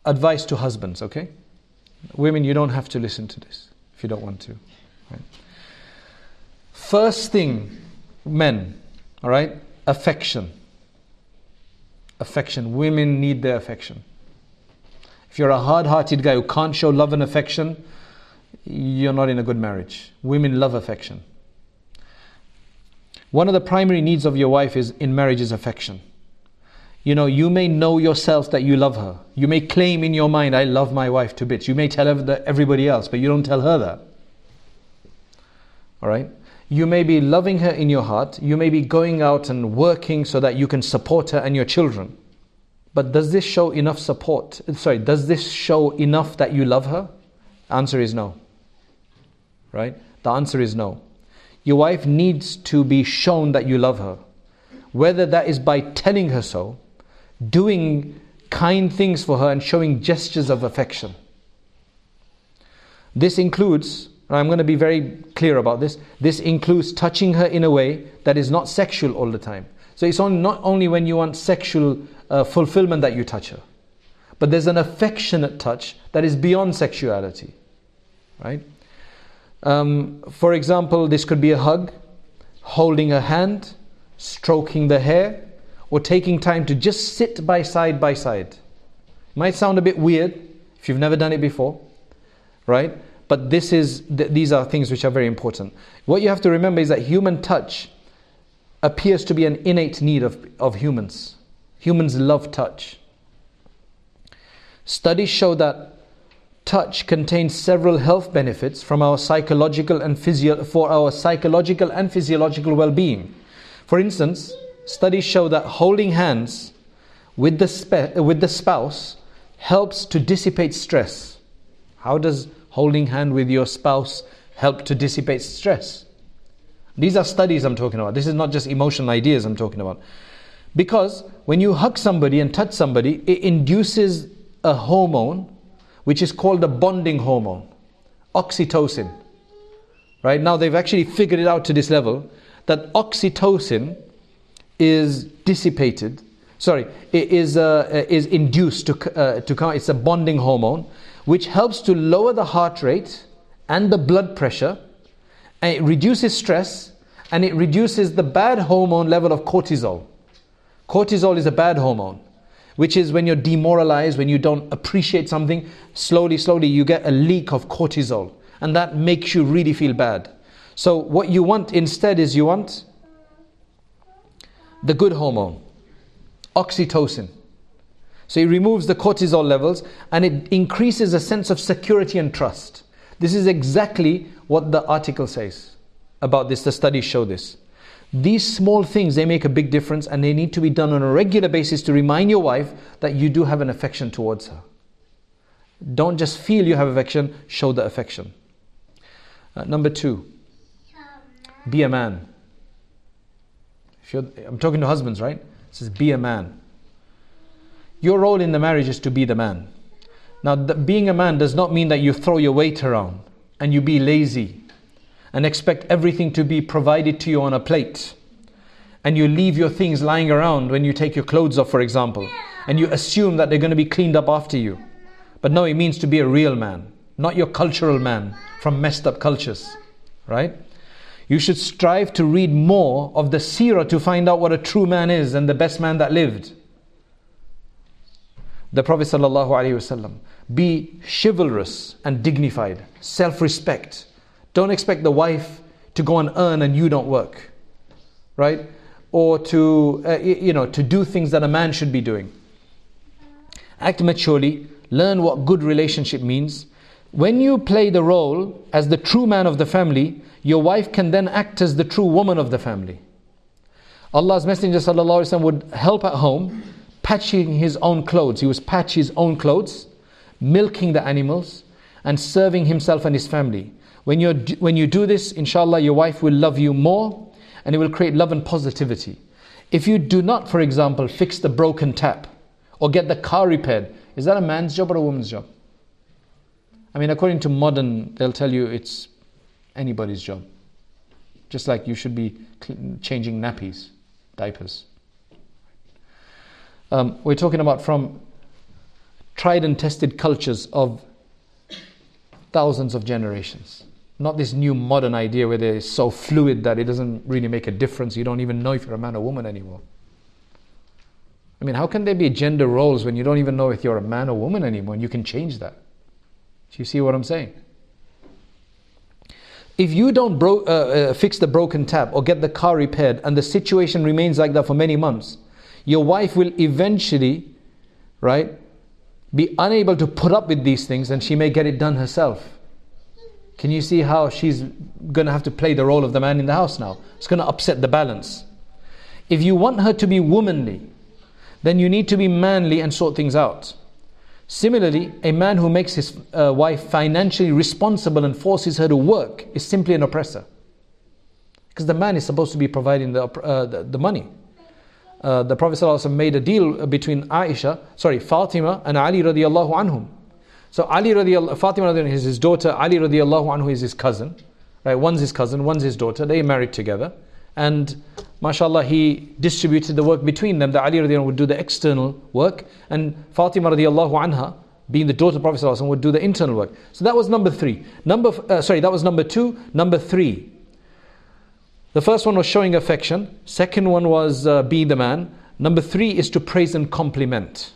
advice to husbands, okay? Women, you don't have to listen to this if you don't want to. Right? First thing, men, all right? Affection. Affection. Women need their affection. If you're a hard-hearted guy who can't show love and affection, you're not in a good marriage. Women love affection. One of the primary needs of your wife in marriage is affection. You know, you may know yourself that you love her. You may claim in your mind, I love my wife to bits. You may tell everybody else, but you don't tell her that. All right? You may be loving her in your heart. You may be going out and working so that you can support her and your children. But does this show enough support? Does this show enough that you love her? Answer is no. Right? The answer is no. Your wife needs to be shown that you love her. Whether that is by telling her so, doing kind things for her and showing gestures of affection. This includes, and I'm going to be very clear about this includes touching her in a way that is not sexual all the time. So it's not only when you want sexual fulfillment that you touch her, but there's an affectionate touch that is beyond sexuality. Right? For example, this could be a hug, holding her hand, stroking the hair, or taking time to just sit by side. It might sound a bit weird if you've never done it before, right? But these are things which are very important. What you have to remember is that human touch appears to be an innate need of humans. Humans love touch. Studies show that touch contains several health benefits from our psychological and physiological well-being. For instance, studies show that holding hands with the spouse helps to dissipate stress. How does holding hand with your spouse help to dissipate stress? These are studies I'm talking about. This is not just emotional ideas I'm talking about. Because when you hug somebody and touch somebody, it induces a hormone which is called the bonding hormone, oxytocin. Right? Now they've actually figured it out to this level that oxytocin is dissipated. It is induced to it's a bonding hormone which helps to lower the heart rate and the blood pressure, and it reduces stress, and it reduces the bad hormone level of cortisol. Cortisol is a bad hormone, which is when you're demoralized, when you don't appreciate something, slowly you get a leak of cortisol, and that makes you really feel bad. So what you want instead is you want the good hormone, oxytocin. So it removes the cortisol levels and it increases a sense of security and trust. This is exactly what the article says about this. The studies show this. These small things, they make a big difference, and they need to be done on a regular basis to remind your wife that you do have an affection towards her. Don't just feel you have affection, show the affection. Number 2, be a man. I'm talking to husbands, right? It says be a man. Your role in the marriage is to be the man. Now, being a man does not mean that you throw your weight around and you be lazy and expect everything to be provided to you on a plate, and you leave your things lying around when you take your clothes off, for example, and you assume that they're going to be cleaned up after you. But no, it means to be a real man, not your cultural man from messed up cultures, right? You should strive to read more of the seerah to find out what a true man is and the best man that lived. The Prophet ﷺ, be chivalrous and dignified, self-respect. Don't expect the wife to go and earn and you don't work, right? Or to do things that a man should be doing. Act maturely, learn what good relationship means. When you play the role as the true man of the family, your wife can then act as the true woman of the family. Allah's Messenger ﷺ would help at home, patching his own clothes. He was patch his own clothes, milking the animals, and serving himself and his family. When you do this, inshallah, your wife will love you more, and it will create love and positivity. If you do not, for example, fix the broken tap or get the car repaired, is that a man's job or a woman's job? I mean, according to modern, they'll tell you it's anybody's job. Just like you should be changing nappies, diapers. We're talking about from tried and tested cultures of thousands of generations. Not this new modern idea where they're so fluid that it doesn't really make a difference. You don't even know if you're a man or woman anymore. I mean, how can there be gender roles when you don't even know if you're a man or woman anymore and you can change that? Do you see what I'm saying? If you don't fix the broken tap or get the car repaired and the situation remains like that for many months, your wife will eventually, right, be unable to put up with these things and she may get it done herself. Can you see how she's going to have to play the role of the man in the house now? It's going to upset the balance. If you want her to be womanly, then you need to be manly and sort things out. Similarly, a man who makes his wife financially responsible and forces her to work is simply an oppressor. Because the man is supposed to be providing the money. The Prophet ﷺ made a deal between Fatima and Ali radiallahu anhum. So Fatima radiallahu anhu is his daughter, Ali radiallahu anhu is his cousin. Right? One's his cousin, one's his daughter. They married together. And mashallah, he distributed the work between them. That Ali radiallahu anhu would do the external work, and Fatima radiallahu anha, being the daughter of Prophet ﷺ, would do the internal work. So that was number 3. That was number 2. Number 3. The first one was showing affection. Second one was be the man. Number 3 is to praise and compliment.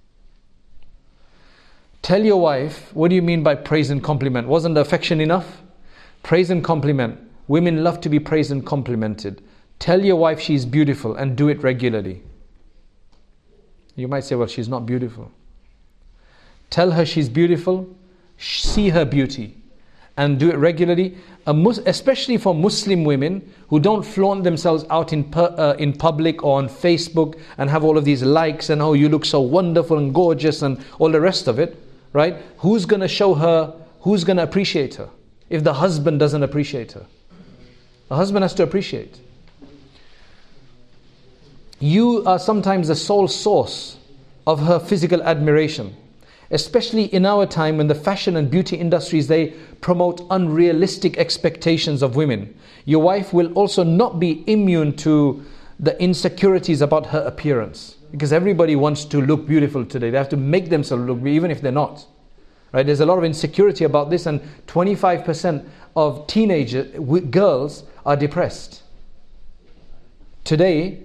Tell your wife, what do you mean by praise and compliment? Wasn't the affection enough? Praise and compliment. Women love to be praised and complimented. Tell your wife she's beautiful and do it regularly. You might say, well, she's not beautiful. Tell her she's beautiful, see her beauty, and do it regularly. Especially for Muslim women who don't flaunt themselves out in public or on Facebook and have all of these likes and oh, you look so wonderful and gorgeous and all the rest of it, right? Who's going to show her, who's going to appreciate her if the husband doesn't appreciate her? The husband has to appreciate. You are sometimes the sole source of her physical admiration. Especially in our time when the fashion and beauty industries, they promote unrealistic expectations of women. Your wife will also not be immune to the insecurities about her appearance. Because everybody wants to look beautiful today. They have to make themselves look beautiful, even if they're not. Right? There's a lot of insecurity about this, and 25% of teenage girls are depressed. Today,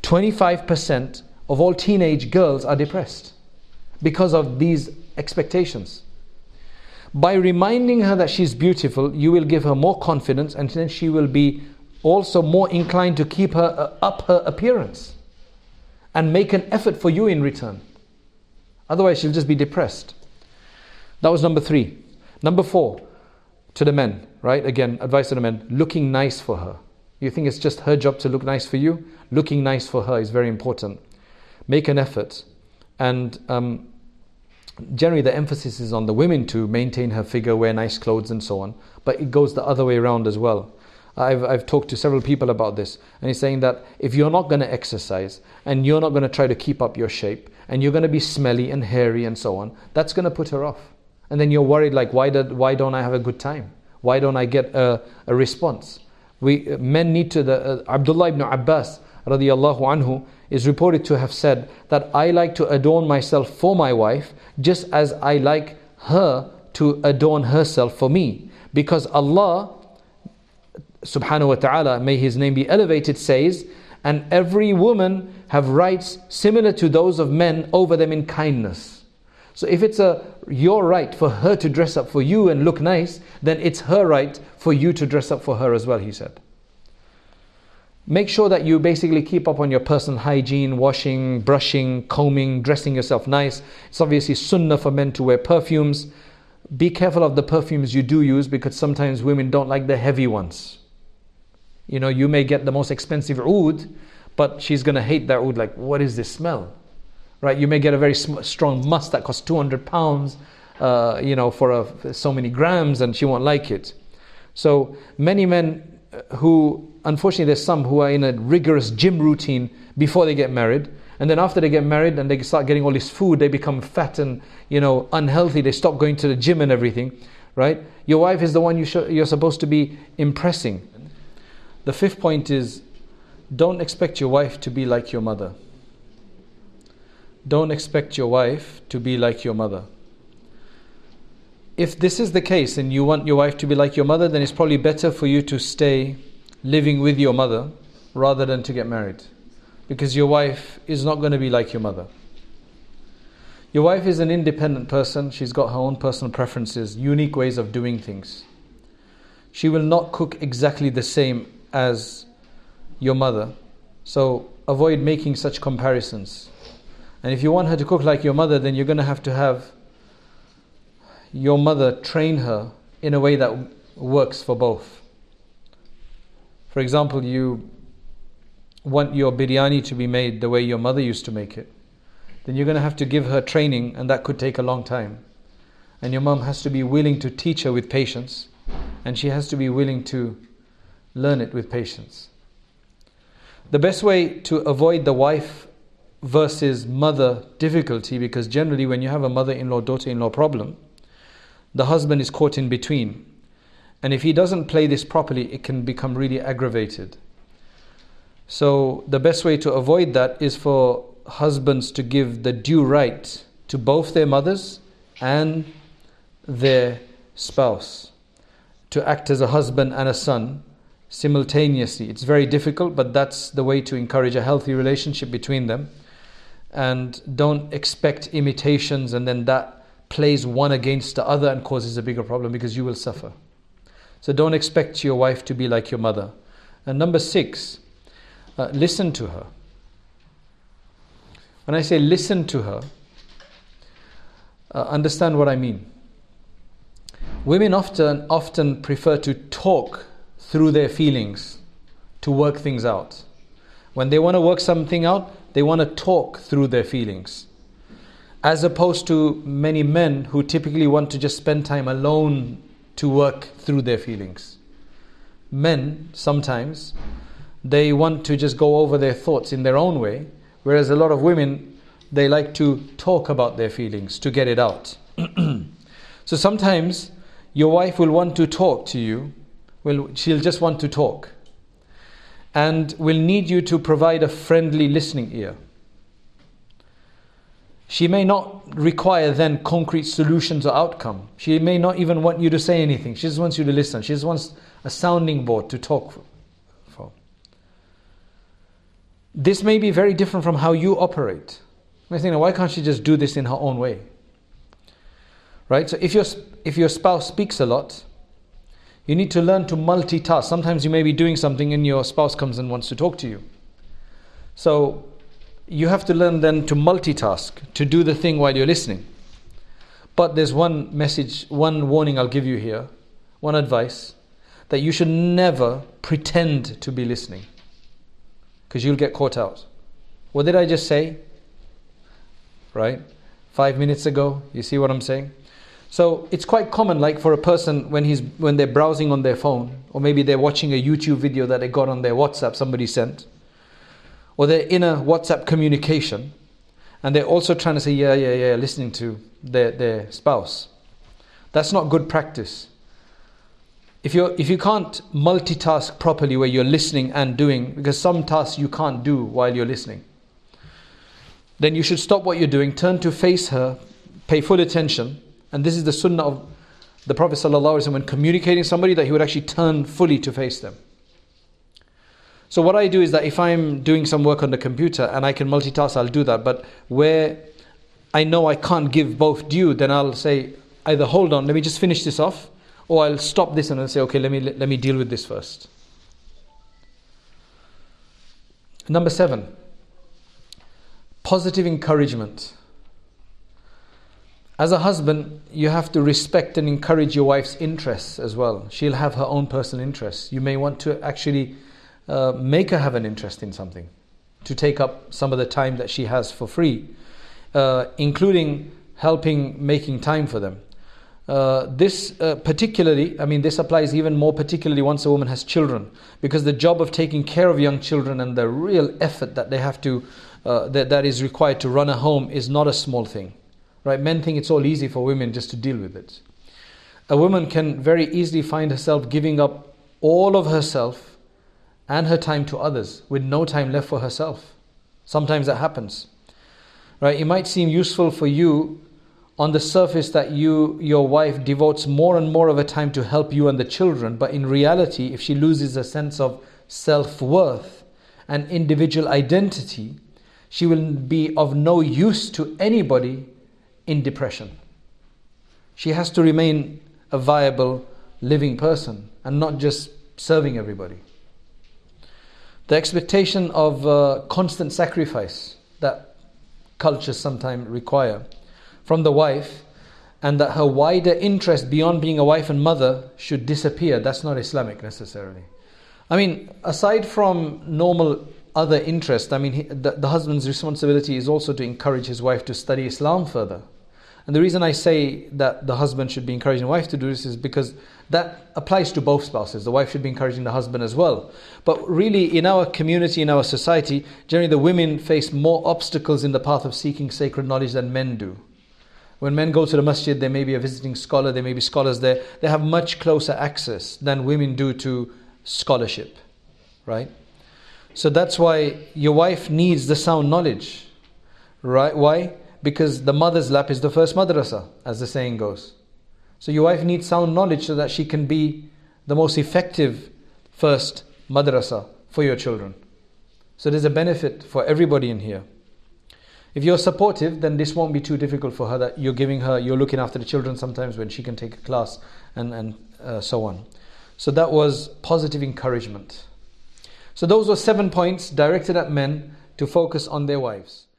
25% of all teenage girls are depressed because of these expectations. By reminding her that she's beautiful, you will give her more confidence, and then she will be also more inclined to keep up her appearance and make an effort for you in return. Otherwise, she'll just be depressed. That was number 3. Number 4, to the men, right? Again, advice to the men, looking nice for her. You think it's just her job to look nice for you? Looking nice for her is very important. Make an effort. And generally the emphasis is on the women to maintain her figure, wear nice clothes and so on. But it goes the other way around as well. I've talked to several people about this, and he's saying that if you're not going to exercise and you're not going to try to keep up your shape and you're going to be smelly and hairy and so on, that's going to put her off. And then you're worried, like, why don't I have a good time? Why don't I get a response? Men need to. Abdullah ibn Abbas radiyallahu anhu is reported to have said that I like to adorn myself for my wife just as I like her to adorn herself for me. Because Allah subhanahu wa ta'ala, may His name be elevated, says, and every woman have rights similar to those of men over them in kindness. So if it's your right for her to dress up for you and look nice, then it's her right for you to dress up for her as well, he said. Make sure that you basically keep up on your personal hygiene, washing, brushing, combing, dressing yourself nice. It's obviously sunnah for men to wear perfumes. Be careful of the perfumes you do use, because sometimes women don't like the heavy ones. You know, you may get the most expensive oud, but she's going to hate that oud. Like, what is this smell? Right? You may get a very strong musk that costs 200 pounds, for so many grams, and she won't like it. So many men who, unfortunately, there's some who are in a rigorous gym routine before they get married, and then after they get married and they start getting all this food, they become fat and unhealthy. They stop going to the gym and everything. Right? Your wife is the one you're supposed to be impressing. The 5th point is, don't expect your wife to be like your mother. don't expect your wife to be like your mother. If this is the case and you want your wife to be like your mother, then it's probably better for you to stay living with your mother rather than to get married. Because your wife is not going to be like your mother. Your wife is an independent person. She's got her own personal preferences, unique ways of doing things. She will not cook exactly the same as your mother. So avoid making such comparisons. And if you want her to cook like your mother, then you're going to have your mother train her in a way that works for both. For example, you want your biryani to be made the way your mother used to make it. Then you're going to have to give her training, and that could take a long time. And your mom has to be willing to teach her with patience, and she has to be willing to learn it with patience. The best way to avoid the wife versus mother difficulty, because generally when you have a mother-in-law, daughter-in-law problem, the husband is caught in between. And if he doesn't play this properly, it can become really aggravated. So the best way to avoid that is for husbands to give the due right to both their mothers and their spouse, to act as a husband and a son simultaneously. It's very difficult, but that's the way to encourage a healthy relationship between them. And don't expect imitations and then that plays one against the other and causes a bigger problem, because you will suffer. So don't expect your wife to be like your mother. And number 6, listen to her. When I say listen to her, understand what I mean. Women often prefer to talk through their feelings to work things out. When they want to work something out, they want to talk through their feelings. As opposed to many men who typically want to just spend time alone to work through their feelings. Men, sometimes, they want to just go over their thoughts in their own way, whereas a lot of women, they like to talk about their feelings to get it out. So sometimes your wife will want to talk to you. Well, she'll just want to talk. And will need you to provide a friendly listening ear. She may not require then concrete solutions or outcome. She may not even want you to say anything. She just wants you to listen. She just wants a sounding board to talk for. This may be very different from how you operate. I think, why can't she just do this in her own way? Right? So if your spouse speaks a lot, you need to learn to multitask. Sometimes you may be doing something and your spouse comes and wants to talk to you. So you have to learn then to multitask, to do the thing while you're listening. But there's one message, one warning I'll give you here, one advice, that you should never pretend to be listening, because you'll get caught out. What did I just say? Right? 5 minutes ago, you see what I'm saying? So it's quite common, like for a person when they're browsing on their phone, or maybe they're watching a YouTube video that they got on their WhatsApp, somebody sent, or they're in a WhatsApp communication, and they're also trying to say, yeah, listening to their spouse. That's not good practice. If you can't multitask properly where you're listening and doing, because some tasks you can't do while you're listening, then you should stop what you're doing, turn to face her, pay full attention. And this is the sunnah of the Prophet ﷺ when communicating somebody, that he would actually turn fully to face them. So what I do is that if I'm doing some work on the computer and I can multitask, I'll do that. But where I know I can't give both due, then I'll say, either hold on, let me just finish this off, or I'll stop this and I'll say, okay, let me deal with this first. Number 7, positive encouragement. As a husband, you have to respect and encourage your wife's interests as well. She'll have her own personal interests. You may want to actually make her have an interest in something, to take up some of the time that she has for free, including making time for them. This applies even more particularly once a woman has children, because the job of taking care of young children and the real effort that they have to that is required to run a home is not a small thing. Right? Men think it's all easy for women just to deal with it. A woman can very easily find herself giving up all of herself and her time to others with no time left for herself. Sometimes that happens. Right? It might seem useful for you on the surface that your wife devotes more and more of her time to help you and the children, but in reality, if she loses a sense of self-worth and individual identity, she will be of no use to anybody in depression. She has to remain a viable, living person and not just serving everybody. The expectation of constant sacrifice that cultures sometimes require from the wife, and that her wider interest beyond being a wife and mother should disappear, that's not Islamic necessarily. I mean, aside from normal other interests, I mean, the husband's responsibility is also to encourage his wife to study Islam further. And the reason I say that the husband should be encouraging the wife to do this is because that applies to both spouses. The wife should be encouraging the husband as well. But really, in our community, in our society, generally the women face more obstacles in the path of seeking sacred knowledge than men do. When men go to the masjid, they may be a visiting scholar, there may be scholars there. They have much closer access than women do to scholarship, right? So that's why your wife needs the sound knowledge, right? Why? Because the mother's lap is the first madrasa, as the saying goes. So your wife needs sound knowledge so that she can be the most effective first madrasa for your children. So there's a benefit for everybody in here. If you're supportive, then this won't be too difficult for her, that you're looking after the children sometimes when she can take a class and so on. So that was positive encouragement. So those were 7 points directed at men to focus on their wives.